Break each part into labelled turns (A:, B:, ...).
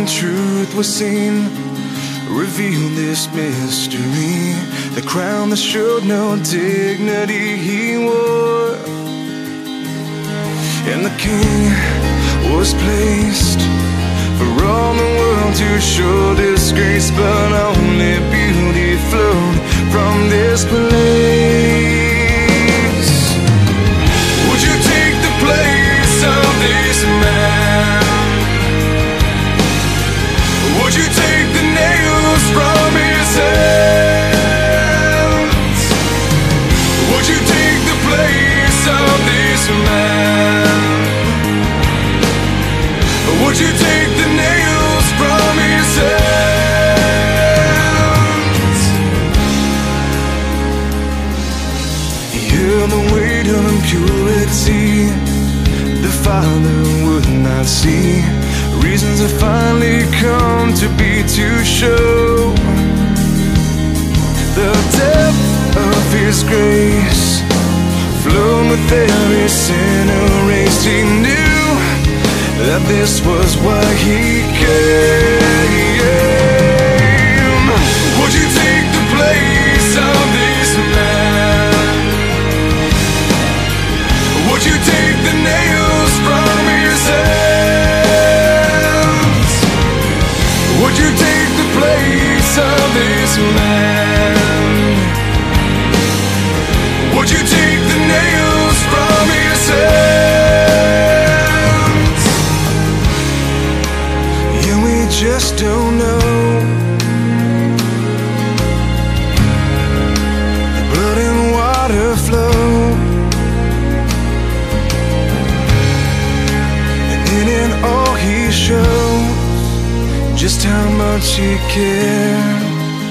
A: truth was seen, revealed this mystery. The crown that showed no dignity he wore, and the king was placed for all the world to show disgrace, but only beauty flowed from this place. Would you take the place of this man? Would you take the nails from his hands? Would you take the place of this man? Would you take the nails from his hands? He held the weight of impurity the Father would not see. Reasons have finally come to be to show the depth of his grace flowed with every sin erased. He knew that this was why he came. Would you take the place of this man? Would you take the nails from his hands? Would you take the place of this man? Would you take the nails from his hands? Yeah, we just don't know. The blood and water flow, and in it all he shows just how much he cared.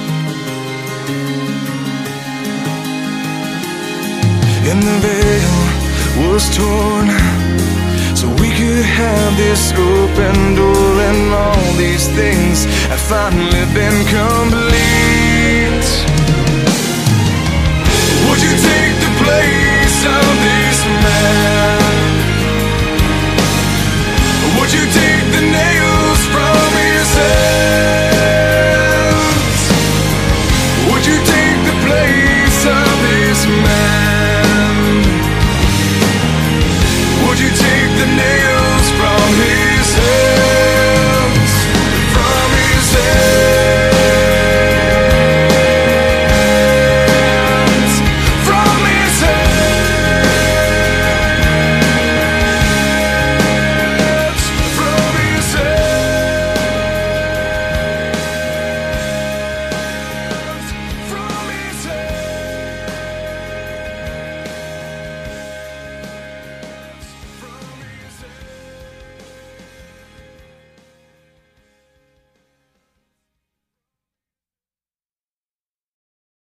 A: And the veil was torn so we could have this open door, and all these things have finally been complete.